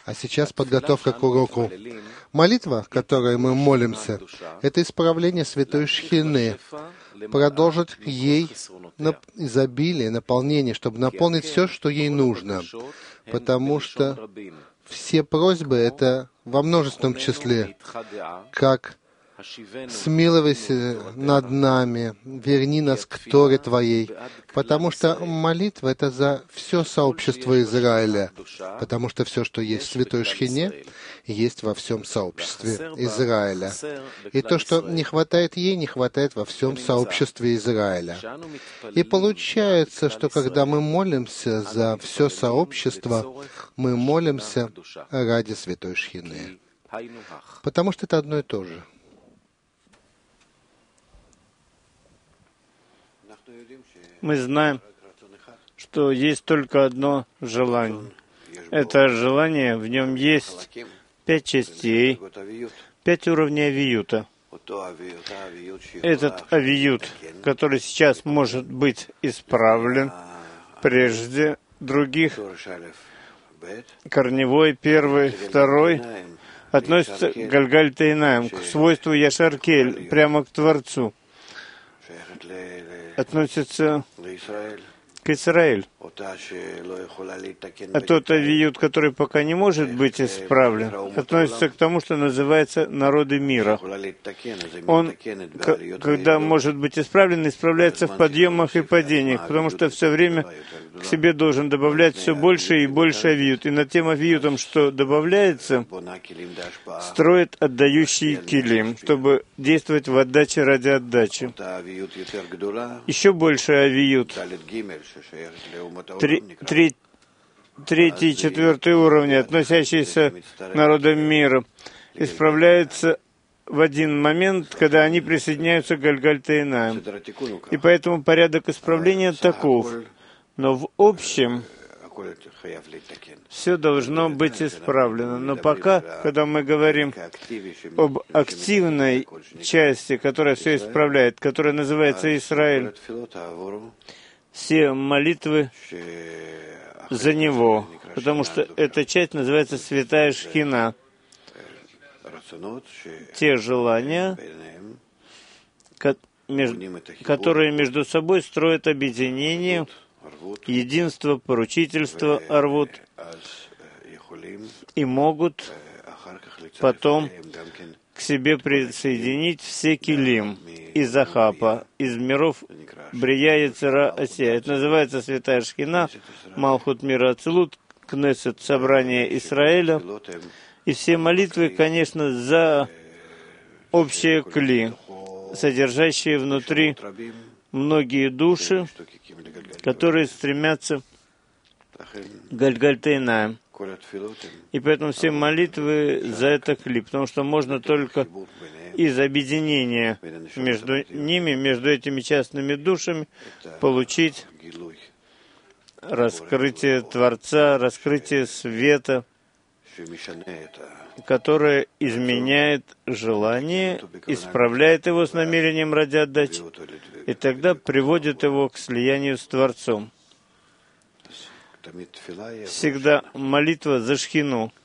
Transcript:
А сейчас подготовка к уроку. Молитва, которой мы молимся, это исправление Святой Шхины, продолжить ей изобилие, наполнение, чтобы наполнить все, что ей нужно. Потому что все просьбы — это во множественном числе, как «Смилуйся над нами, верни нас к Торе Твоей», потому что молитва — это за все сообщество Израиля, потому что все, что есть в Святой Шхине, есть во всем сообществе Израиля. И то, что не хватает ей, не хватает во всем сообществе Израиля. И получается, что когда мы молимся за все сообщество, мы молимся ради Святой Шхины, потому что это одно и то же. Мы знаем, что есть только одно желание. Это желание, в нем есть 5 частей, 5 уровней авиюта. Этот авиют, который сейчас может быть исправлен прежде других, корневой, первый, второй, относится к Гальгаль-Тейнаим, к свойству Яшар-Кель, прямо к Творцу. Относится к Израилю. А тот авиют, который пока не может быть исправлен, относится к тому, что называется народы мира. Он, когда может быть исправлен, исправляется в подъемах и падениях, потому что все время к себе должен добавлять все больше и больше авиют. И над тем авиютом, что добавляется, строит отдающий килим, чтобы действовать в отдаче ради отдачи. Еще больше авиют. Третий и четвертый уровни, относящиеся к народам мира, исправляются в один момент, когда они присоединяются к Гальгаль-Тейнаим. И поэтому порядок исправления таков. Но в общем все должно быть исправлено. Но пока, когда мы говорим об активной части, которая все исправляет, которая называется Израиль, все молитвы за него, потому что эта часть называется Святая Шхина. Те желания, которые между собой строят объединение, единство, поручительство, арвут, и могут потом к себе присоединить все килим из Ахапа, из миров Брия, Яцера, Асия. Это называется Святая Шхина, Малхут мира Ацилут, Кнесет, собрание Израиля. И все молитвы, конечно, за общее кли, содержащие внутри многие души, которые стремятся к Гальгаль-Тейнаим. И поэтому все молитвы за это кли, потому что можно только из объединения между ними, между этими частными душами, получить раскрытие Творца, раскрытие света, которое изменяет желание, исправляет его с намерением ради отдачи, и тогда приводит его к слиянию с Творцом. Всегда молитва за Шхину